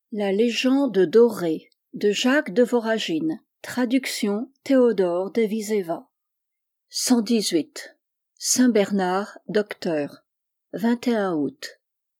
La légende dorée de Jacques de Voragine. Traduction Théodore Deviseva. 118. Saint Bernard, docteur. 21 août.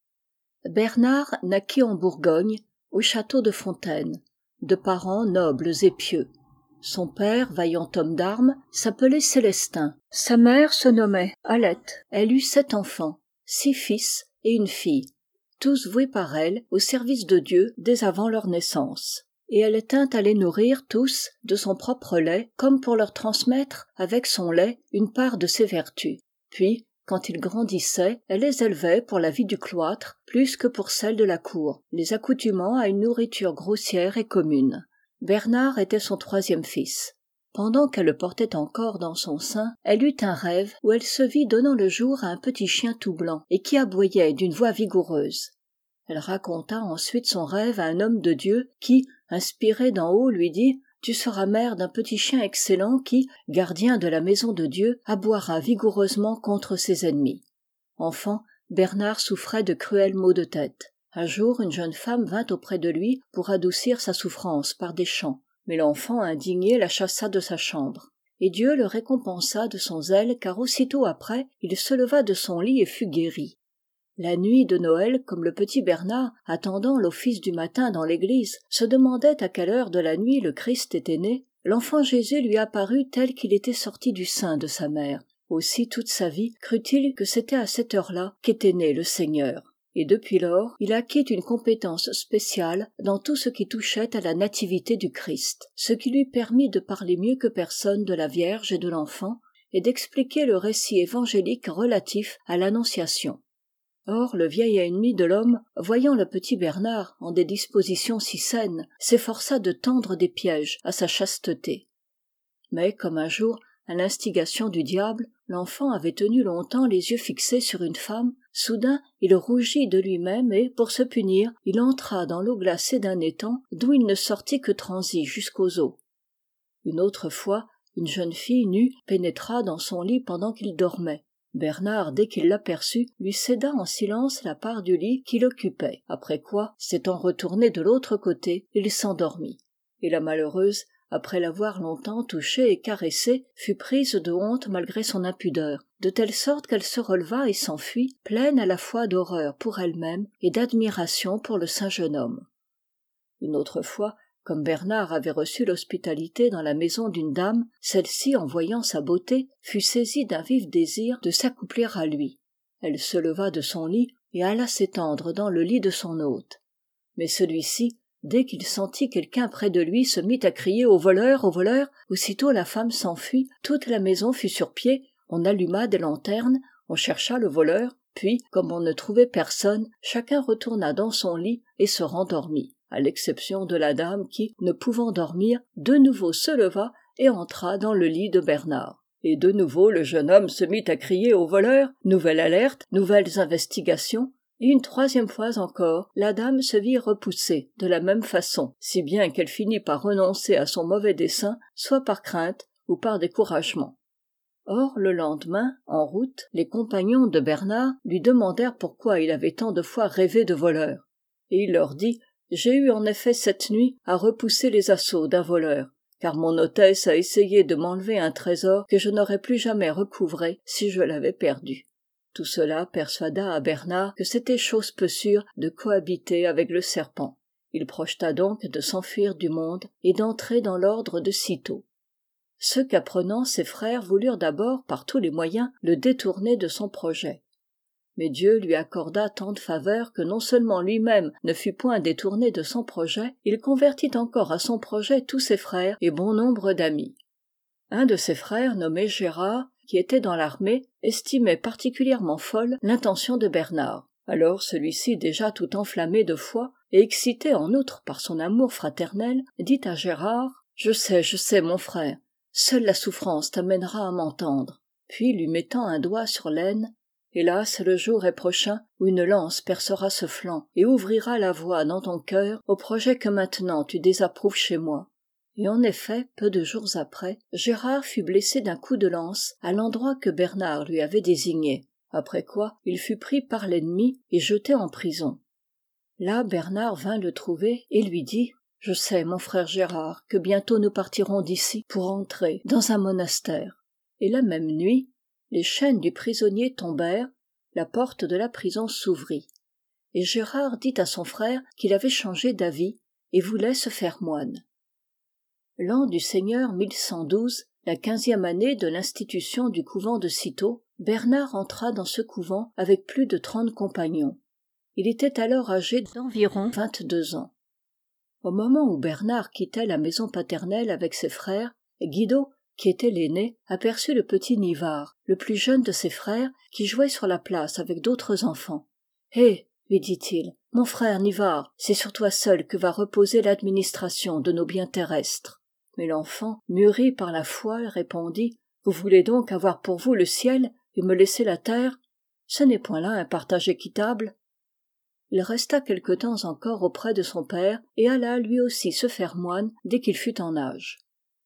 Bernard naquit en Bourgogne, au château de Fontaine, de parents nobles et pieux. Son père, vaillant homme d'armes, s'appelait Célestin. Sa mère se nommait Alette. Elle eut 7 enfants, 6 fils et une fille, tous voués par elle au service de Dieu dès avant leur naissance. Et elle tint à les nourrir tous de son propre lait, comme pour leur transmettre avec son lait une part de ses vertus. Puis, quand ils grandissaient, elle les élevait pour la vie du cloître plus que pour celle de la cour, les accoutumant à une nourriture grossière et commune. Bernard était son 3e fils. Pendant qu'elle le portait encore dans son sein, elle eut un rêve où elle se vit donnant le jour à un petit chien tout blanc et qui aboyait d'une voix vigoureuse. Elle raconta ensuite son rêve à un homme de Dieu qui, inspiré d'en haut, lui dit « Tu seras mère d'un petit chien excellent qui, gardien de la maison de Dieu, aboiera vigoureusement contre ses ennemis. » Enfant, Bernard souffrait de cruels maux de tête. Un jour, une jeune femme vint auprès de lui pour adoucir sa souffrance par des chants. Mais l'enfant indigné la chassa de sa chambre. Et Dieu le récompensa de son zèle, car aussitôt après, il se leva de son lit et fut guéri. La nuit de Noël, comme le petit Bernard, attendant l'office du matin dans l'église, se demandait à quelle heure de la nuit le Christ était né, l'enfant Jésus lui apparut tel qu'il était sorti du sein de sa mère. Aussi toute sa vie crut-il que c'était à cette heure-là qu'était né le Seigneur. Et depuis lors, il acquit une compétence spéciale dans tout ce qui touchait à la nativité du Christ, ce qui lui permit de parler mieux que personne de la Vierge et de l'enfant, et d'expliquer le récit évangélique relatif à l'Annonciation. Or, le vieil ennemi de l'homme, voyant le petit Bernard en des dispositions si saines, s'efforça de tendre des pièges à sa chasteté. Mais, comme un jour, à l'instigation du diable, l'enfant avait tenu longtemps les yeux fixés sur une femme. Soudain, il rougit de lui-même et, pour se punir, il entra dans l'eau glacée d'un étang, d'où il ne sortit que transi jusqu'aux os. Une autre fois, une jeune fille nue pénétra dans son lit pendant qu'il dormait. Bernard, dès qu'il l'aperçut, lui céda en silence la part du lit qu'il occupait, après quoi, s'étant retourné de l'autre côté, il s'endormit. Et la malheureuse, après l'avoir longtemps touché et caressé, fut prise de honte malgré son impudeur, de telle sorte qu'elle se releva et s'enfuit, pleine à la fois d'horreur pour elle-même et d'admiration pour le saint jeune homme. Une autre fois, comme Bernard avait reçu l'hospitalité dans la maison d'une dame, celle-ci, en voyant sa beauté, fut saisie d'un vif désir de s'accoupler à lui. Elle se leva de son lit et alla s'étendre dans le lit de son hôte. Mais celui-ci, dès qu'il sentit quelqu'un près de lui, se mit à crier « Au voleur, au voleur !» Aussitôt la femme s'enfuit, toute la maison fut sur pied, on alluma des lanternes, on chercha le voleur, puis, comme on ne trouvait personne, chacun retourna dans son lit et se rendormit, à l'exception de la dame qui, ne pouvant dormir, de nouveau se leva et entra dans le lit de Bernard. Et de nouveau le jeune homme se mit à crier « Au voleur !» Nouvelle alerte, nouvelles investigations. Et une 3e fois encore, la dame se vit repoussée de la même façon, si bien qu'elle finit par renoncer à son mauvais dessein, soit par crainte ou par découragement. Or, le lendemain, en route, les compagnons de Bernard lui demandèrent pourquoi il avait tant de fois rêvé de voleurs. Et il leur dit « J'ai eu en effet cette nuit à repousser les assauts d'un voleur, car mon hôtesse a essayé de m'enlever un trésor que je n'aurais plus jamais recouvré si je l'avais perdu. » Tout cela persuada à Bernard que c'était chose peu sûre de cohabiter avec le serpent. Il projeta donc de s'enfuir du monde et d'entrer dans l'ordre de Cîteaux. Ce qu'apprenant ses frères voulurent d'abord, par tous les moyens, le détourner de son projet. Mais Dieu lui accorda tant de faveurs que non seulement lui-même ne fut point détourné de son projet, il convertit encore à son projet tous ses frères et bon nombre d'amis. Un de ses frères, nommé Gérard, qui était dans l'armée, estimait particulièrement folle l'intention de Bernard. Alors celui-ci, déjà tout enflammé de foi, et excité en outre par son amour fraternel, dit à Gérard « Je sais, mon frère, seule la souffrance t'amènera à m'entendre. » Puis, lui mettant un doigt sur l'aine, « Hélas, le jour est prochain où une lance percera ce flanc et ouvrira la voie dans ton cœur au projet que maintenant tu désapprouves chez moi. » Et en effet, peu de jours après, Gérard fut blessé d'un coup de lance à l'endroit que Bernard lui avait désigné, après quoi il fut pris par l'ennemi et jeté en prison. Là Bernard vint le trouver et lui dit « Je sais, mon frère Gérard, que bientôt nous partirons d'ici pour entrer dans un monastère. » Et la même nuit, les chaînes du prisonnier tombèrent, la porte de la prison s'ouvrit. Et Gérard dit à son frère qu'il avait changé d'avis et voulait se faire moine. L'an du Seigneur 1112, la 15e année de l'institution du couvent de Cîteaux, Bernard entra dans ce couvent avec plus de 30 compagnons. Il était alors âgé d'environ 22 ans. Au moment où Bernard quittait la maison paternelle avec ses frères, Guido, qui était l'aîné, aperçut le petit Nivard, le plus jeune de ses frères, qui jouait sur la place avec d'autres enfants. « Hé !» lui dit-il, « mon frère Nivard, c'est sur toi seul que va reposer l'administration de nos biens terrestres. » Mais l'enfant, mûri par la foi, répondit « Vous voulez donc avoir pour vous le ciel et me laisser la terre ? Ce n'est point là un partage équitable. » Il resta quelque temps encore auprès de son père et alla lui aussi se faire moine dès qu'il fut en âge.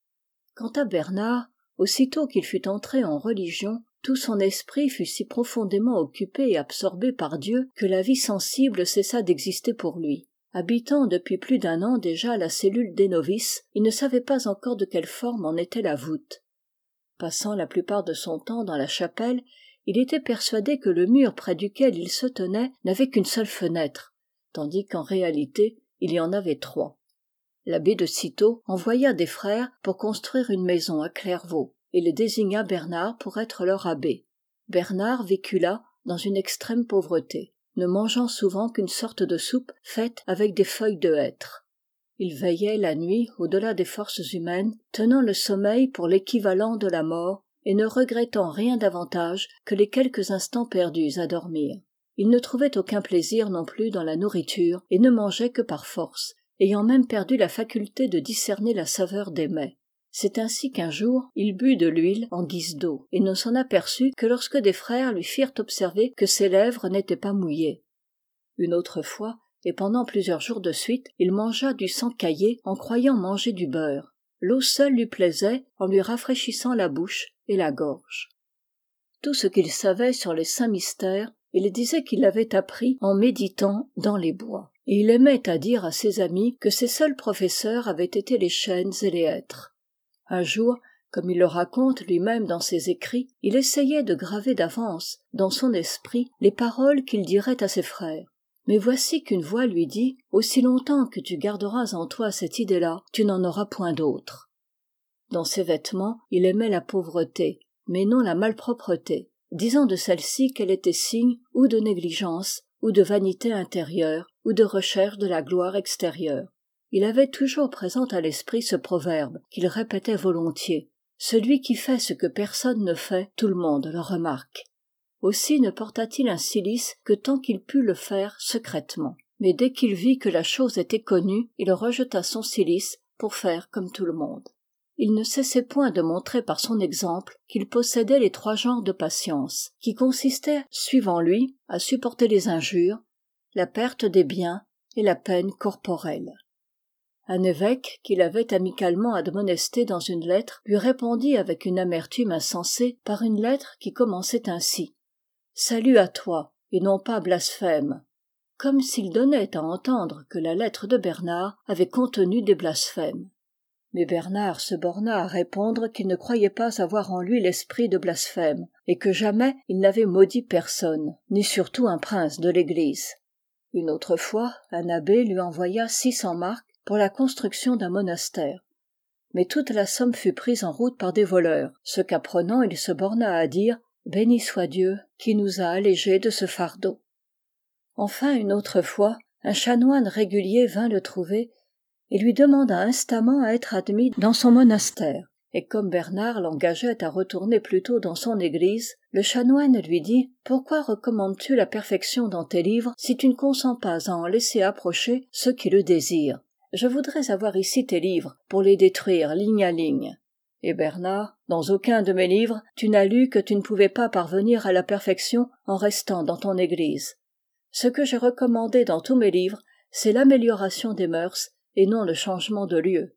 Quant à Bernard, aussitôt qu'il fut entré en religion, tout son esprit fut si profondément occupé et absorbé par Dieu que la vie sensible cessa d'exister pour lui. Habitant depuis plus d'1 an déjà la cellule des novices, il ne savait pas encore de quelle forme en était la voûte. Passant la plupart de son temps dans la chapelle, il était persuadé que le mur près duquel il se tenait n'avait qu'une seule fenêtre, tandis qu'en réalité il y en avait 3. L'abbé de Cîteaux envoya des frères pour construire une maison à Clairvaux. Il désigna Bernard pour être leur abbé. Bernard vécut là dans une extrême pauvreté, ne mangeant souvent qu'une sorte de soupe faite avec des feuilles de hêtre. Il veillait la nuit au-delà des forces humaines, tenant le sommeil pour l'équivalent de la mort et ne regrettant rien davantage que les quelques instants perdus à dormir. Il ne trouvait aucun plaisir non plus dans la nourriture et ne mangeait que par force, ayant même perdu la faculté de discerner la saveur des mets. C'est ainsi qu'un jour, il but de l'huile en guise d'eau, et ne s'en aperçut que lorsque des frères lui firent observer que ses lèvres n'étaient pas mouillées. Une autre fois, et pendant plusieurs jours de suite, il mangea du sang caillé en croyant manger du beurre. L'eau seule lui plaisait en lui rafraîchissant la bouche et la gorge. Tout ce qu'il savait sur les saints mystères, il disait qu'il l'avait appris en méditant dans les bois. Et il aimait à dire à ses amis que ses seuls professeurs avaient été les chênes et les hêtres. Un jour, comme il le raconte lui-même dans ses écrits, il essayait de graver d'avance, dans son esprit, les paroles qu'il dirait à ses frères. Mais voici qu'une voix lui dit « Aussi longtemps que tu garderas en toi cette idée-là, tu n'en auras point d'autre. » Dans ses vêtements, il aimait la pauvreté, mais non la malpropreté, disant de celle-ci qu'elle était signe ou de négligence, ou de vanité intérieure, ou de recherche de la gloire extérieure. Il avait toujours présent à l'esprit ce proverbe qu'il répétait volontiers. Celui qui fait ce que personne ne fait, tout le monde le remarque. Aussi ne porta-t-il un cilice que tant qu'il put le faire secrètement. Mais dès qu'il vit que la chose était connue, il rejeta son cilice pour faire comme tout le monde. Il ne cessait point de montrer par son exemple qu'il possédait les 3 genres de patience, qui consistaient, suivant lui, à supporter les injures, la perte des biens et la peine corporelle. Un évêque, qui l'avait amicalement admonesté dans une lettre, lui répondit avec une amertume insensée par une lettre qui commençait ainsi « Salut à toi, et non pas blasphème », comme s'il donnait à entendre que la lettre de Bernard avait contenu des blasphèmes. Mais Bernard se borna à répondre qu'il ne croyait pas avoir en lui l'esprit de blasphème, et que jamais il n'avait maudit personne, ni surtout un prince de l'Église. Une autre fois, un abbé lui envoya 600 marcs pour la construction d'un monastère. Mais toute la somme fut prise en route par des voleurs, ce qu'apprenant il se borna à dire « Béni soit Dieu qui nous a allégés de ce fardeau ». Enfin une autre fois, un chanoine régulier vint le trouver et lui demanda instamment à être admis dans son monastère. Et comme Bernard l'engageait à retourner plutôt dans son église, le chanoine lui dit « Pourquoi recommandes-tu la perfection dans tes livres si tu ne consens pas à en laisser approcher ceux qui le désirent ? Je voudrais avoir ici tes livres pour les détruire ligne à ligne. » Et Bernard, dans aucun de mes livres, tu n'as lu que tu ne pouvais pas parvenir à la perfection en restant dans ton église. Ce que j'ai recommandé dans tous mes livres, c'est l'amélioration des mœurs et non le changement de lieu.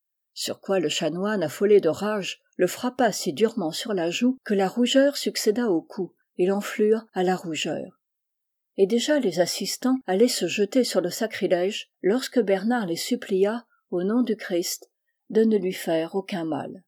Sur quoi le chanoine, affolé de rage, le frappa si durement sur la joue que la rougeur succéda au coup et l'enflure à la rougeur. et déjà les assistants allaient se jeter sur le sacrilège lorsque Bernard les supplia, au nom du Christ, de ne lui faire aucun mal.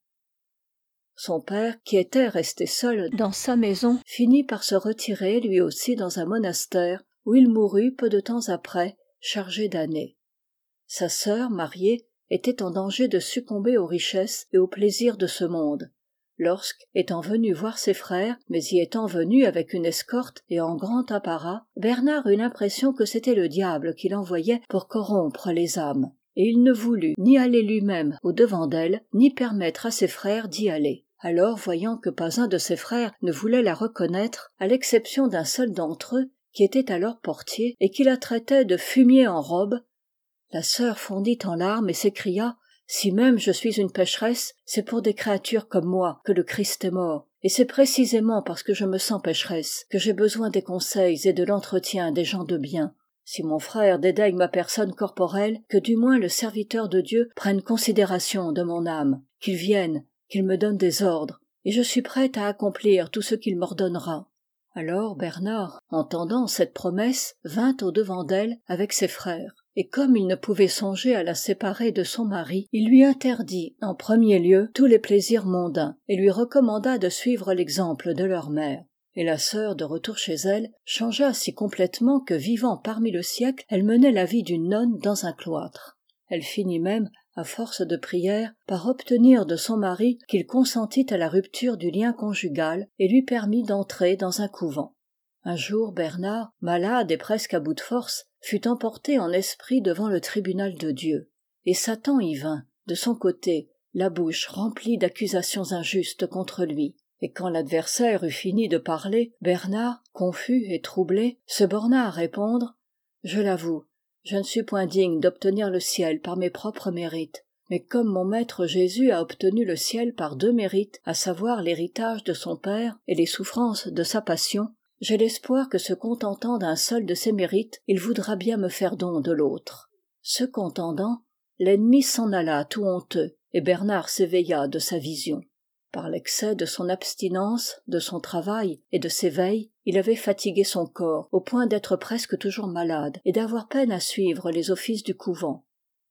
Son père, qui était resté seul dans sa maison, finit par se retirer lui aussi dans un monastère où il mourut peu de temps après, chargé d'années. Sa sœur, mariée, était en danger de succomber aux richesses et aux plaisirs de ce monde, lorsque, étant venu voir ses frères, mais y étant venu avec une escorte et en grand apparat, Bernard eut l'impression que c'était le diable qui l'envoyait pour corrompre les âmes, et il ne voulut ni aller lui-même au-devant d'elle, ni permettre à ses frères d'y aller. Alors, voyant que pas un de ses frères ne voulait la reconnaître, à l'exception d'un seul d'entre eux, qui était alors portier, et qui la traitait de fumier en robe, la sœur fondit en larmes et s'écria: « Si même je suis une pécheresse, c'est pour des créatures comme moi que le Christ est mort, et c'est précisément parce que je me sens pécheresse que j'ai besoin des conseils et de l'entretien des gens de bien. Si mon frère dédaigne ma personne corporelle, que du moins le serviteur de Dieu prenne considération de mon âme, qu'il vienne, qu'il me donne des ordres, et je suis prête à accomplir tout ce qu'il m'ordonnera. » Alors Bernard, entendant cette promesse, vint au-devant d'elle avec ses frères. Et comme il ne pouvait songer à la séparer de son mari, il lui interdit, en premier lieu, tous les plaisirs mondains, et lui recommanda de suivre l'exemple de leur mère. Et la sœur, de retour chez elle, changea si complètement que, vivant parmi le siècle, elle menait la vie d'une nonne dans un cloître. Elle finit même, à force de prières, par obtenir de son mari qu'il consentît à la rupture du lien conjugal et lui permit d'entrer dans un couvent. Un jour, Bernard, malade et presque à bout de force, fut emporté en esprit devant le tribunal de Dieu. Et Satan y vint, de son côté, la bouche remplie d'accusations injustes contre lui. Et quand l'adversaire eut fini de parler, Bernard, confus et troublé, se borna à répondre: « Je l'avoue, je ne suis point digne d'obtenir le ciel par mes propres mérites. Mais comme mon maître Jésus a obtenu le ciel par 2 mérites, à savoir l'héritage de son Père et les souffrances de sa passion, j'ai l'espoir que se contentant d'un seul de ces mérites, il voudra bien me faire don de l'autre. » Ce qu'entendant, l'ennemi s'en alla tout honteux, et Bernard s'éveilla de sa vision. Par l'excès de son abstinence, de son travail et de ses veilles, il avait fatigué son corps, au point d'être presque toujours malade et d'avoir peine à suivre les offices du couvent.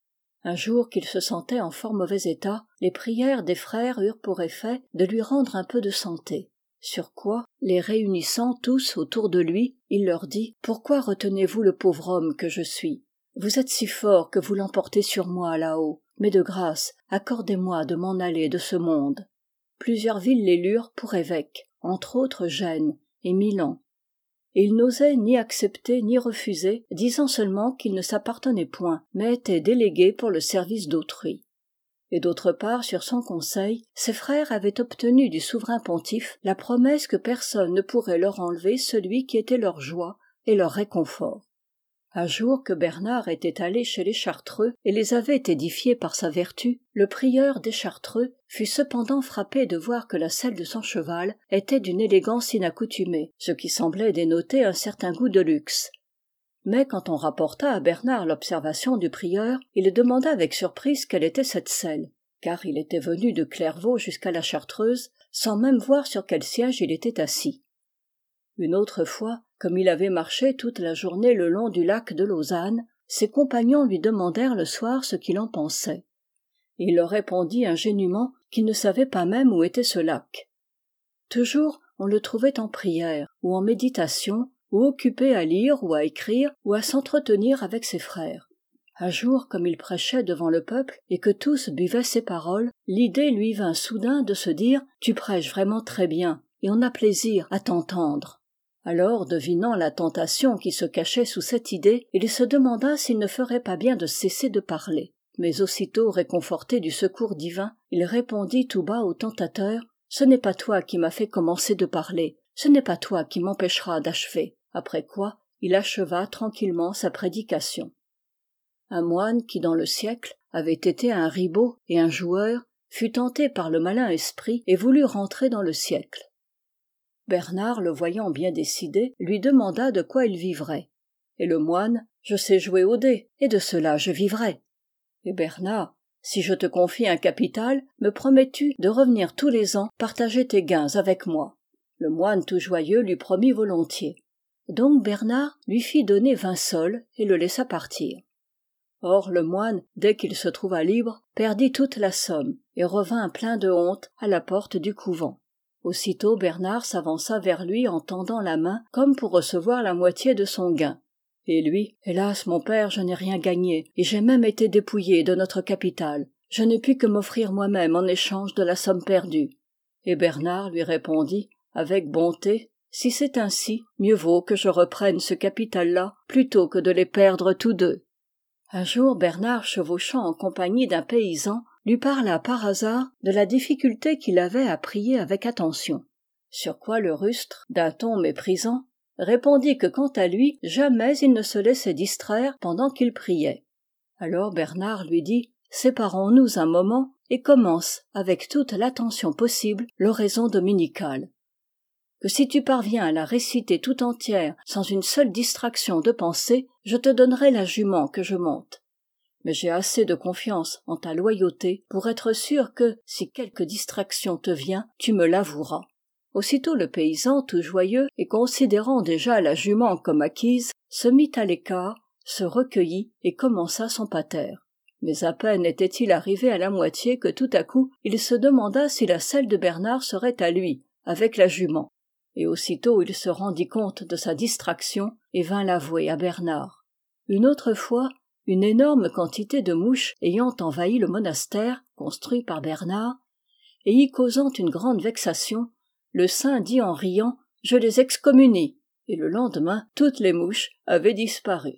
Un jour qu'il se sentait en fort mauvais état, les prières des frères eurent pour effet de lui rendre un peu de santé. Sur quoi, les réunissant tous autour de lui, il leur dit: « Pourquoi retenez-vous le pauvre homme que je suis ? Vous êtes si fort que vous l'emportez sur moi là-haut, mais de grâce, accordez-moi de m'en aller de ce monde. » Plusieurs villes l'élurent pour évêque, entre autres Gênes et Milan. Et il n'osait ni accepter ni refuser, disant seulement qu'il ne s'appartenait point, mais était délégué pour le service d'autrui. Et d'autre part, sur son conseil, ses frères avaient obtenu du souverain pontife la promesse que personne ne pourrait leur enlever celui qui était leur joie et leur réconfort. Un jour que Bernard était allé chez les Chartreux et les avait édifiés par sa vertu, le prieur des Chartreux fut cependant frappé de voir que la selle de son cheval était d'une élégance inaccoutumée, ce qui semblait dénoter un certain goût de luxe. Mais quand on rapporta à Bernard l'observation du prieur, il demanda avec surprise quelle était cette selle, car il était venu de Clairvaux jusqu'à la Chartreuse, sans même voir sur quel siège il était assis. Une autre fois, comme il avait marché toute la journée le long du lac de Lausanne, ses compagnons lui demandèrent le soir ce qu'il en pensait. Et il leur répondit ingénument qu'il ne savait pas même où était ce lac. Toujours, on le trouvait en prière, ou en méditation, ou occupé à lire ou à écrire, ou à s'entretenir avec ses frères. Un jour, comme il prêchait devant le peuple, et que tous buvaient ses paroles, l'idée lui vint soudain de se dire « Tu prêches vraiment très bien, et on a plaisir à t'entendre. » Alors, devinant la tentation qui se cachait sous cette idée, il se demanda s'il ne ferait pas bien de cesser de parler. Mais aussitôt réconforté du secours divin, il répondit tout bas au tentateur: « Ce n'est pas toi qui m'as fait commencer de parler, ce n'est pas toi qui m'empêcheras d'achever. » Après quoi, il acheva tranquillement sa prédication. Un moine qui, dans le siècle, avait été un ribaud et un joueur, fut tenté par le malin esprit et voulut rentrer dans le siècle. Bernard, le voyant bien décidé, lui demanda de quoi il vivrait. Et le moine: « Je sais jouer aux dés, et de cela je vivrai. » Et Bernard: « Si je te confie un capital, me promets-tu de revenir tous les ans partager tes gains avec moi ?» Le moine tout joyeux lui promit volontiers. Donc Bernard lui fit donner 20 sols et le laissa partir. Or le moine, dès qu'il se trouva libre, perdit toute la somme et revint plein de honte à la porte du couvent. Aussitôt Bernard s'avança vers lui en tendant la main comme pour recevoir la moitié de son gain. Et lui: « Hélas, mon père, je n'ai rien gagné, et j'ai même été dépouillé de notre capital. Je n'ai pu que m'offrir moi-même en échange de la somme perdue. » Et Bernard lui répondit avec bonté: « Si c'est ainsi, mieux vaut que je reprenne ce capital-là plutôt que de les perdre tous deux. » Un jour, Bernard, chevauchant en compagnie d'un paysan, lui parla par hasard de la difficulté qu'il avait à prier avec attention. Sur quoi le rustre, d'un ton méprisant, répondit que quant à lui, jamais il ne se laissait distraire pendant qu'il priait. Alors Bernard lui dit: « Séparons-nous un moment et commence avec toute l'attention possible l'oraison dominicale. Que si tu parviens à la réciter tout entière sans une seule distraction de pensée, je te donnerai la jument que je monte. Mais j'ai assez de confiance en ta loyauté pour être sûr que, si quelque distraction te vient, tu me l'avoueras. » Aussitôt le paysan, tout joyeux, et considérant déjà la jument comme acquise, se mit à l'écart, se recueillit et commença son pater. Mais à peine était-il arrivé à la moitié que tout à coup il se demanda si la selle de Bernard serait à lui, avec la jument. Et aussitôt il se rendit compte de sa distraction et vint l'avouer à Bernard. Une autre fois, une énorme quantité de mouches ayant envahi le monastère construit par Bernard, et y causant une grande vexation, le saint dit en riant: « Je les excommunie !» Et le lendemain, toutes les mouches avaient disparu.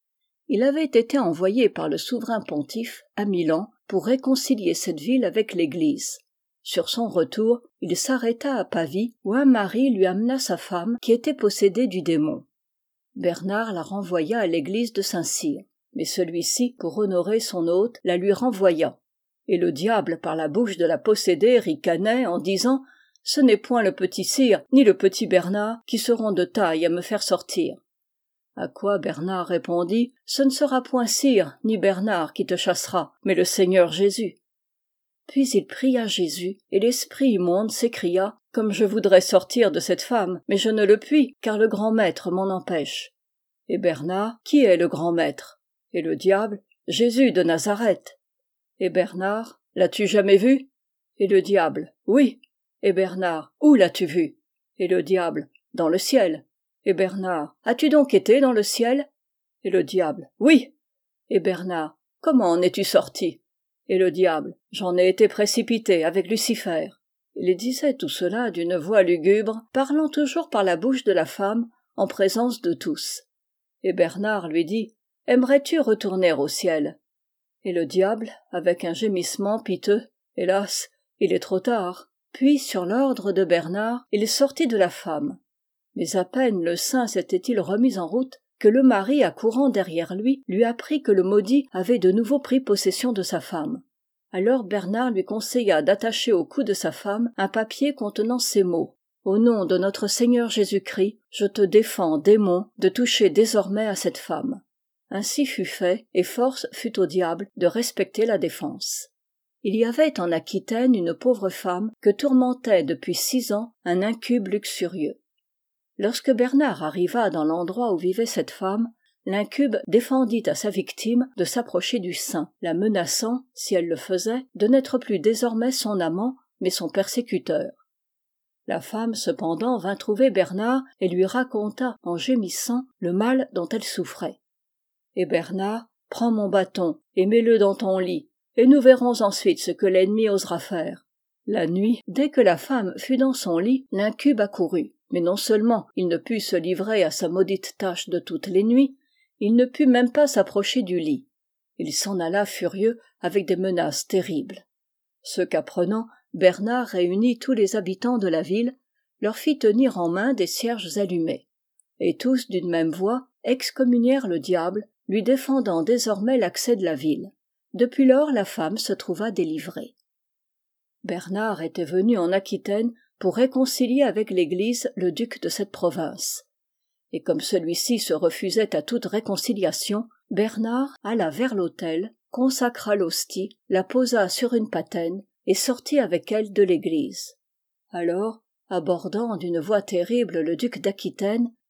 Il avait été envoyé par le souverain pontife à Milan pour réconcilier cette ville avec l'Église. Sur son retour, il s'arrêta à Pavie, où un mari lui amena sa femme qui était possédée du démon. Bernard la renvoya à l'église de Saint-Cyr, mais celui-ci, pour honorer son hôte, la lui renvoya. Et le diable, par la bouche de la possédée, ricanait en disant: « Ce n'est point le petit Cyr, ni le petit Bernard, qui seront de taille à me faire sortir. » À quoi Bernard répondit: « Ce ne sera point Cyr ni Bernard qui te chassera, mais le Seigneur Jésus. » Puis il pria Jésus, et l'esprit immonde s'écria: « Comme je voudrais sortir de cette femme, mais je ne le puis, car le grand maître m'en empêche. » Et Bernard: « Qui est le grand maître ?» Et le diable: « Jésus de Nazareth. » Et Bernard: « L'as-tu jamais vu ?» Et le diable: « Oui. » Et Bernard: « Où l'as-tu vu ?» Et le diable: « Dans le ciel. » Et Bernard: « As-tu donc été dans le ciel ?» Et le diable: « Oui. » Et Bernard: « Comment en es-tu sorti ?» Et le diable: « J'en ai été précipité avec Lucifer. » Il disait tout cela d'une voix lugubre, parlant toujours par la bouche de la femme, en présence de tous. Et Bernard lui dit: « Aimerais-tu retourner au ciel ?» Et le diable, avec un gémissement piteux: « Hélas, il est trop tard. » Puis, sur l'ordre de Bernard, il sortit de la femme. Mais à peine le saint s'était-il remis en route que le mari, accourant derrière lui apprit que le maudit avait de nouveau pris possession de sa femme. Alors Bernard lui conseilla d'attacher au cou de sa femme un papier contenant ces mots: « Au nom de notre Seigneur Jésus-Christ, je te défends, démon, de toucher désormais à cette femme. » Ainsi fut fait, et force fut au diable de respecter la défense. Il y avait en Aquitaine une pauvre femme que tourmentait depuis 6 ans un incube luxurieux. Lorsque Bernard arriva dans l'endroit où vivait cette femme, l'incube défendit à sa victime de s'approcher du saint, la menaçant, si elle le faisait, de n'être plus désormais son amant, mais son persécuteur. La femme, cependant, vint trouver Bernard et lui raconta, en gémissant, le mal dont elle souffrait. Et Bernard: « Prends mon bâton et mets-le dans ton lit, et nous verrons ensuite ce que l'ennemi osera faire. » La nuit, dès que la femme fut dans son lit, l'incube accourut. Mais non seulement il ne put se livrer à sa maudite tâche de toutes les nuits, il ne put même pas s'approcher du lit. Il s'en alla furieux avec des menaces terribles. Ce qu'apprenant, Bernard réunit tous les habitants de la ville, leur fit tenir en main des cierges allumés. Et tous, d'une même voix, excommunièrent le diable, lui défendant désormais l'accès de la ville. Depuis lors, la femme se trouva délivrée. Bernard était venu en Aquitaine pour réconcilier avec l'Église le duc de cette province. Et comme celui-ci se refusait à toute réconciliation, Bernard alla vers l'autel, consacra l'hostie, la posa sur une patène et sortit avec elle de l'église. Alors, abordant d'une voix terrible le duc d'Aquitaine,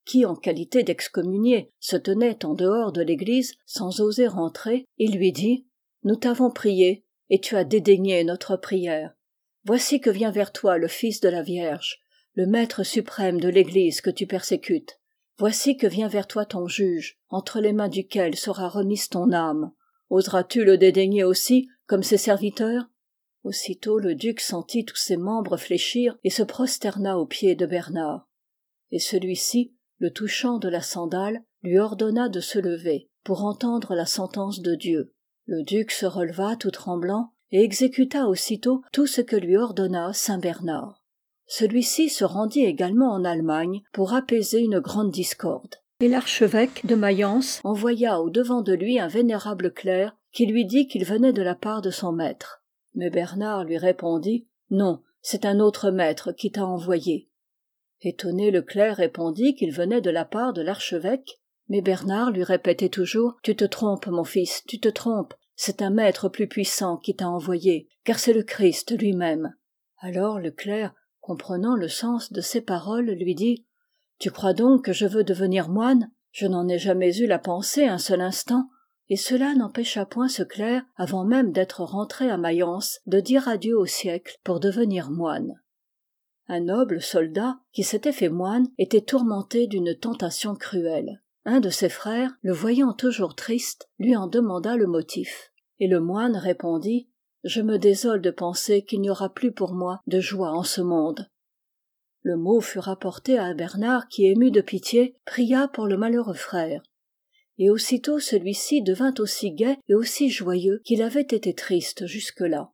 qui, en qualité d'excommunié, se tenait en dehors de l'église sans oser entrer, il lui dit « Nous t'avons prié, et tu as dédaigné notre prière. Voici que vient vers toi le Fils de la Vierge, le Maître suprême de l'église que tu persécutes. Voici que vient vers toi ton juge, entre les mains duquel sera remise ton âme. Oseras-tu le dédaigner aussi, comme ses serviteurs ?» Aussitôt le duc sentit tous ses membres fléchir et se prosterna aux pieds de Bernard. Et celui-ci, le touchant de la sandale, lui ordonna de se lever pour entendre la sentence de Dieu. Le duc se releva tout tremblant et exécuta aussitôt tout ce que lui ordonna saint Bernard. Celui-ci se rendit également en Allemagne pour apaiser une grande discorde. Et l'archevêque de Mayence envoya au-devant de lui un vénérable clerc qui lui dit qu'il venait de la part de son maître. Mais Bernard lui répondit « Non, c'est un autre maître qui t'a envoyé. » Étonné, le clerc répondit qu'il venait de la part de l'archevêque. Mais Bernard lui répétait toujours « Tu te trompes, mon fils, tu te trompes. C'est un maître plus puissant qui t'a envoyé, car c'est le Christ lui-même. » Alors le clerc, comprenant le sens de ces paroles, lui dit « Tu crois donc que je veux devenir moine ? Je n'en ai jamais eu la pensée un seul instant. » Et cela n'empêcha point ce clerc, avant même d'être rentré à Mayence, de dire adieu au siècle pour devenir moine. Un noble soldat, qui s'était fait moine, était tourmenté d'une tentation cruelle. Un de ses frères, le voyant toujours triste, lui en demanda le motif. Et le moine répondit « Je me désole de penser qu'il n'y aura plus pour moi de joie en ce monde. » Le mot fut rapporté à Bernard qui, ému de pitié, pria pour le malheureux frère. Et aussitôt celui-ci devint aussi gai et aussi joyeux qu'il avait été triste jusque-là.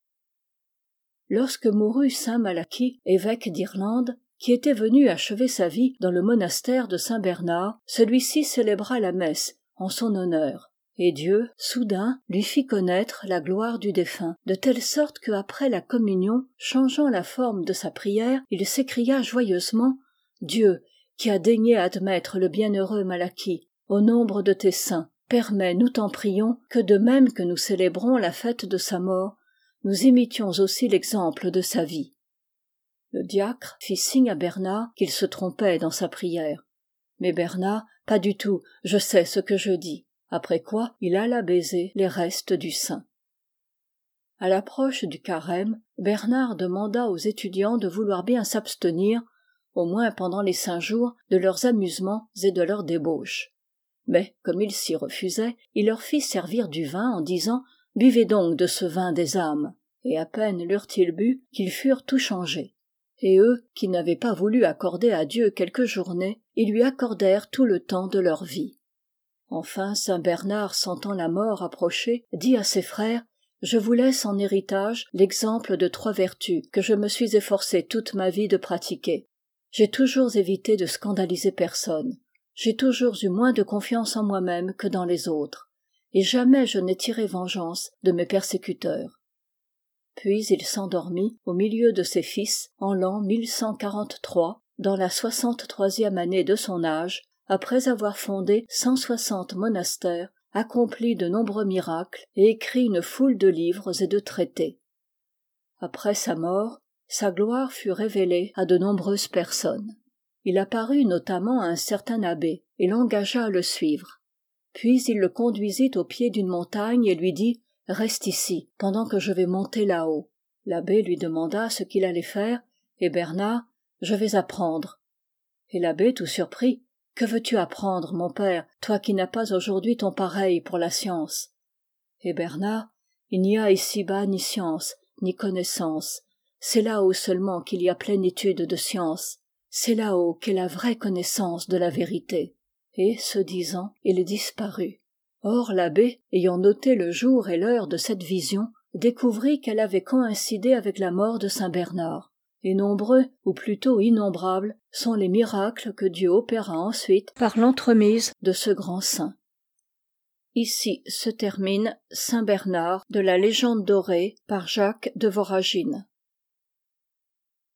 Lorsque mourut saint Malachie, évêque d'Irlande, qui était venu achever sa vie dans le monastère de Saint-Bernard, celui-ci célébra la messe en son honneur. Et Dieu, soudain, lui fit connaître la gloire du défunt, de telle sorte que après la communion, changeant la forme de sa prière, il s'écria joyeusement « Dieu, qui a daigné admettre le bienheureux Malachie au nombre de tes saints, permets, nous t'en prions, que de même que nous célébrons la fête de sa mort, nous imitions aussi l'exemple de sa vie. » Le diacre fit signe à Bernard qu'il se trompait dans sa prière. Mais Bernard, pas du tout, je sais ce que je dis. Après quoi, il alla baiser les restes du saint. À l'approche du carême, Bernard demanda aux étudiants de vouloir bien s'abstenir, au moins pendant les 5 jours, de leurs amusements et de leurs débauches. Mais, comme ils s'y refusaient, il leur fit servir du vin en disant « Buvez donc de ce vin des âmes ». Et à peine l'eurent-ils bu qu'ils furent tout changés. Et eux, qui n'avaient pas voulu accorder à Dieu quelques journées, ils lui accordèrent tout le temps de leur vie. Enfin, saint Bernard, sentant la mort approcher, dit à ses frères « Je vous laisse en héritage l'exemple de 3 vertus que je me suis efforcé toute ma vie de pratiquer. J'ai toujours évité de scandaliser personne. J'ai toujours eu moins de confiance en moi-même que dans les autres. Et jamais je n'ai tiré vengeance de mes persécuteurs. » Puis il s'endormit au milieu de ses fils en l'an 1143, dans la 63e année de son âge, après avoir fondé 160 monastères, accompli de nombreux miracles et écrit une foule de livres et de traités. Après sa mort, sa gloire fut révélée à de nombreuses personnes. Il apparut notamment à un certain abbé et l'engagea à le suivre. Puis il le conduisit au pied d'une montagne et lui dit « Reste ici, pendant que je vais monter là-haut. » L'abbé lui demanda ce qu'il allait faire, et Bernard « Je vais apprendre. » Et l'abbé, tout surpris, « Que veux-tu apprendre, mon père, toi qui n'as pas aujourd'hui ton pareil pour la science ?» Et Bernard « Il n'y a ici-bas ni science, ni connaissance. C'est là-haut seulement qu'il y a plénitude de science. C'est là-haut qu'est la vraie connaissance de la vérité. » Et, ce disant, il disparut. Or l'abbé, ayant noté le jour et l'heure de cette vision, découvrit qu'elle avait coïncidé avec la mort de saint Bernard. Et nombreux, ou plutôt innombrables, sont les miracles que Dieu opéra ensuite par l'entremise de ce grand saint. Ici se termine Saint Bernard de la légende dorée par Jacques de Voragine.